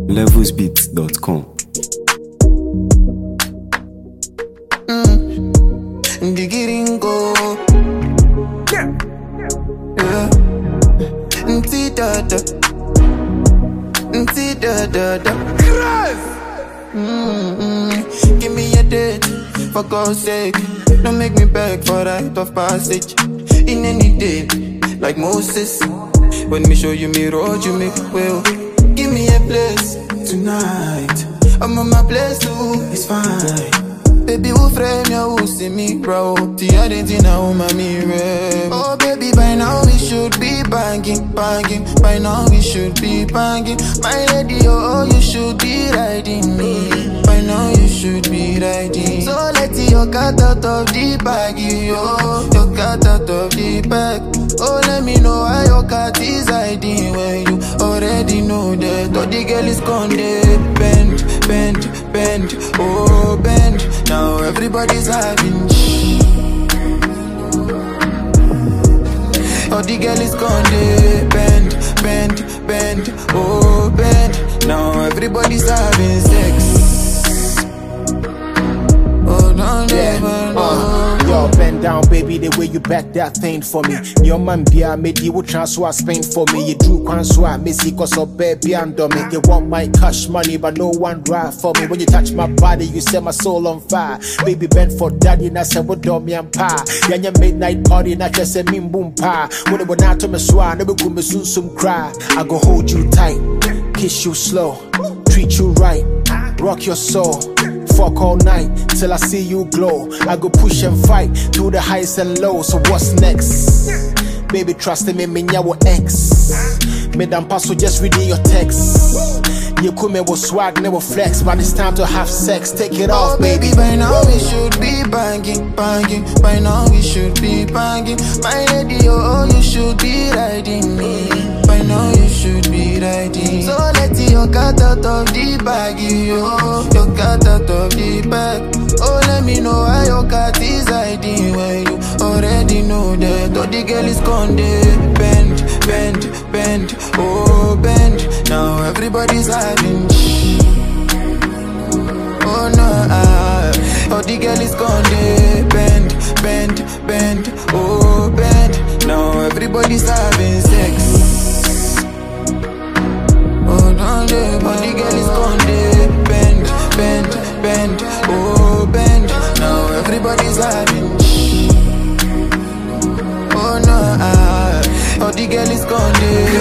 levelsbeats.com. Digiringo. Yeah. Nti-da-da. Nti-da-da-da. Give me a date, for God's sake. Don't make me beg for rite of passage. In any day, like Moses. When me show you me road, you make well. Give me a place tonight. I'm on my place too, it's fine. Baby, who frame you, who see me, bro? The other thing now, mommy, oh, baby, by now we should be banging. By now we should be banging. My lady, oh, you should be riding me. By now you should be riding. So let your cat out of the bag, yo. Your cat out of the bag. Oh, let me know how your cat is hiding when you already know that. Oh, the girl is gone, bend, oh, bend. Now everybody's having oh, the girl is gone, bend, oh, bend. Now everybody's having sex. Oh, no, Yo, bend down, baby, the way you back that thing for me. Your man be a made you transfer Spain for me. You do transfer Missy cause of baby and me. You want my cash money, but no one drive for me. When you touch my body, you set my soul on fire. Baby, bend for daddy, and I said, what do me and pa? Then your midnight party, and I just said, me boom pa. When it went out to me swan, never come soon some cry. I go hold you tight, kiss you slow, treat you right, rock your soul. Fuck all night till I see you glow. I go push and fight through the highs and lows. So what's next? Baby, trust me, me nyawo ex. Me dan paso just reading your text. You come with swag, never flex, but it's time to have sex. Take it off, baby. By now we should be banging. By now we should be banging. My lady, oh, you should be riding me. By now you should be riding. So let your cat out of the bag, yo. Your cat out of the bag. Oh, let me know how your cat is hiding when you already know that. Oh, the girl is gone, bend, oh, bend. Now everybody's having oh, no, oh, the girl is gone, bend, oh, bend. Now everybody's having sex. Oh, no, the girl is gone, bend, oh, bend. Now everybody's having oh, no, oh, the girl is gone,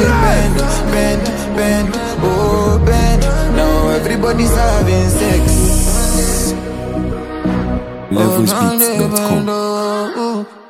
bend, oh, bend. Now everybody's having sex. levelsbeats.com. Oh, no,